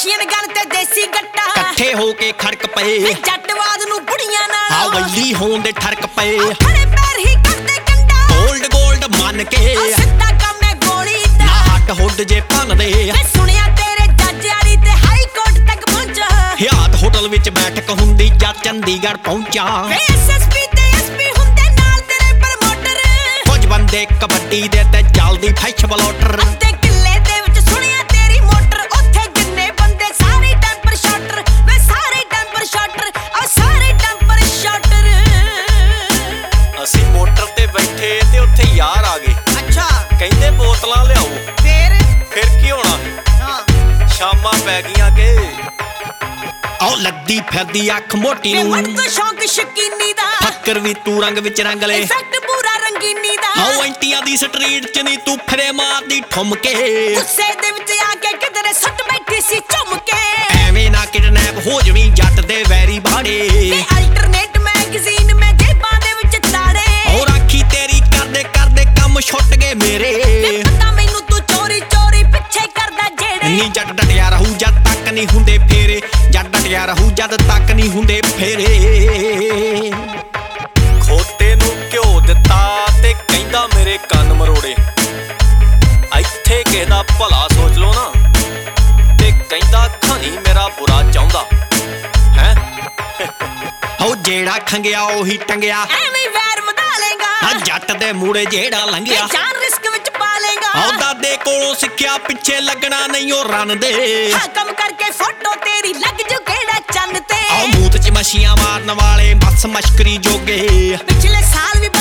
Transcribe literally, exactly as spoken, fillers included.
machine gun ਤੇ ਦੇਸੀ ਗੱਟਾ ਇਕੱਠੇ ਹੋ ਕੇ ਖੜਕ ਪਏ ਜੱਟਵਾਦ ਨੂੰ ਬੁੜੀਆਂ ਨਾਲ ਆ ਵੱਲੀ ਹੋਣ ਦੇ ਠਰਕ ਪਏ ਖੜੇ ਪੈਰ ਹੀ ਕਰਦੇ ਕੰਡਾ ਗੋਲਡ ਗੋਲਡ ਮੰਨ ਕੇ ਸਿੱਧਾ ਕੰਮ ਹੈ ਗੋਲੀ ਦਾ ਨਾ ਹੱਟ ਹੁੱਡ ਜੇ ਭੰਨਦੇ ਮੈਂ ਸੁਣਿਆ ਤੇਰੇ ਜੱਜ ਵਾਲੀ ਤੇ ਹਾਈ ਕੋਰਟ ਤੱਕ ਪਹੁੰਚਾ ਹਿਆਤ ਹੋਟਲ ਵਿੱਚ ਬੈਠਕ ਹੁੰਦੀ ਜਾਂ ਚੰਡੀਗੜ੍ਹ ਪਹੁੰਚਾ ਐਸਐਸਪੀ ਤੇ ਐਸਪੀ ਹੁੰਦੇ ਨਾਲ ਤੇਰੇ ਪ੍ਰਮੋਟਰ ਕੁਝ ਬੰਦੇ ਕਬੱਡੀ ਦੇ ਤੇ ਚੱਲਦੀ ਫੈਸ਼ ਬਲੋਟਰ ਅੱਧੇ ਕਿੱਲੇ ਦੇ ਵਿੱਚ ਸੁਣਿਆ ਤੇਰੀ ਮੋਟਰ ਉੱਥੇ ਜਿੰਨੇ ਬੰਦੇ ਸਾਰੇ ਟੈਂਪਰ ਸ਼ਾਟਰ ਵੇ ਸਾਰੇ ਟੈਂਪਰ ਸ਼ਾਟਰ ਆ ਸਾਰੇ ਟੈਂਪਰ ਸ਼ਾਟਰ ਅਸੀਂ ਮੋਟਰ ਤੇ ਬੈਠੇ ਤੇ ਉੱਥੇ ਯਾਰ ਆ ਗਏ ਅੱਛਾ ਕਹਿੰਦੇ ਬੋਤਲਾਂ ਲਿਆਓ ਫੇਰ ਫਿਰ ਕੀ ਹੋਣਾ ਹਾਂ ਸ਼ਾਮਾਂ ਪੈ ਗਈਆਂ ਕਿ ਆਉ ਲੱਦੀ ਫਿਰਦੀ ਅੱਖ ਮੋਟੀ ਇਹ ਨੂੰ ਮਨ ਤੋਂ ਸ਼ੌਂਕ ਸ਼ਕੀਨੀ ਦਾ ਫੱਕਰ ਵੀ ਤੂੰ ਰੰਗ ਵਿੱਚ ਰੰਗ ਲੈ ਇਫੈਕਟ ਪੂਰਾ ਰੰਗੀਨੀ ਦਾ ਆਉ ਐਂਟੀਆਂ ਦੀ ਸਟਰੀਟ 'ਚ ਨਹੀਂ ਤੂੰ ਫਿਰੇ ਮਾਰਦੀ ਠੁਮਕੇ ਗੁੱਸੇ ਦੇ ਵਿੱਚ ਆ ਕੇ ਕਿਧਰੇ ਸੁੱਟ ਬੈਠੀ ਸੀ ਝੁੰਮ ਕੇ ਐਵੇਂ ਨਾ ਕਿਡਨੈਪ ਹੋ ਜਵੀਂ ਜੱਟ ਦੇ ਵੈਰੀ ਬਾੜੇ ਇਹ ਅਲਟਰਨੇਟ ਮੈਗਜ਼ੀਨ ਮੈਂ ਜੇਬਾਂ ਦੇ ਵਿੱਚ ਤਾੜੇ ਔਰ ਆਖੀ ਤੇਰੀ ਕਰਦੇ ਕਰਦੇ ਕੰਮ ਛੁੱਟ ਗਏ ਮੇਰੇ ਤੇ ਪਤਾ ਮੈਨੂੰ ਤੂੰ ਚੋਰੀ ਚੋਰੀ ਪਿੱਛੇ ਕਰਦਾ ਜਿਹੜੇ ਨੀ ਜੱਟ ਡਟਿਆ ਰਹੂ ਜਦ ਤੱਕ ਨਹੀਂ ਹੁੰਦੇ ਫੇਰੇ ਜੱਟ ਡਟਿਆ ਰਹੂ ਜਦ ਤੱਕ ਨਹੀਂ ਹੁੰਦੇ ਫੇਰੇ ਖੋਤੇ ਨੂੰ ਘਿਓ ਦਿੱਤਾ ਤੇ ਕਹਿੰਦਾ ਮੇਰੇ ਕੰਨ ਮਰੋੜੇ ਇੱਥੇ ਕਿਸੇ ਦਾ ਭਲਾ ਸੋਚ ਲੋ ਨਾ ਤੇ ਕਹਿੰਦਾ ਖਣੀ ਮੇਰਾ ਬੁਰਾ ਚਾਹੁੰਦਾ ਹੈ ਹੋ ਜਿਹੜਾ ਖੰਗਿਆ ਉਹੀ ਟੰਗਿਆ ਐਵੇਂ ਵੈਰ ਵਧਾ ਲੇਗਾ ਆ ਜੱਟ ਦੇ ਮੂੜੇ ਜਿਹੜਾ ਲੰਘਿਆ ਜਾਨ ਰਿਸਕ ਵਿੱਚ ਪਾ ਲੇਗਾ ਆਉ ਦਾਦੇ ਕੋਲੋਂ ਸਿੱਖਿਆ ਪਿੱਛੇ ਲੱਗਣਾ ਨਹੀਂ ਉਹ ਰਨ ਦੇ ਹਾਂ ਕੰਮ ਕਰਕੇ ਫੋਟੋ ਤੇਰੀ ਲੱਗ ਜੂ ਕਿਹੜਾ ਚੰਨ ਤੇ ਆਉ ਮੂਤ 'ਚ ਮੱਛੀਆਂ ਮਾਰਨ ਵਾਲੇ ਬਸ ਮਸ਼ਕਰੀ ਜੋਗੇ ਪਿਛਲੇ ਸਾਲ ਵੀ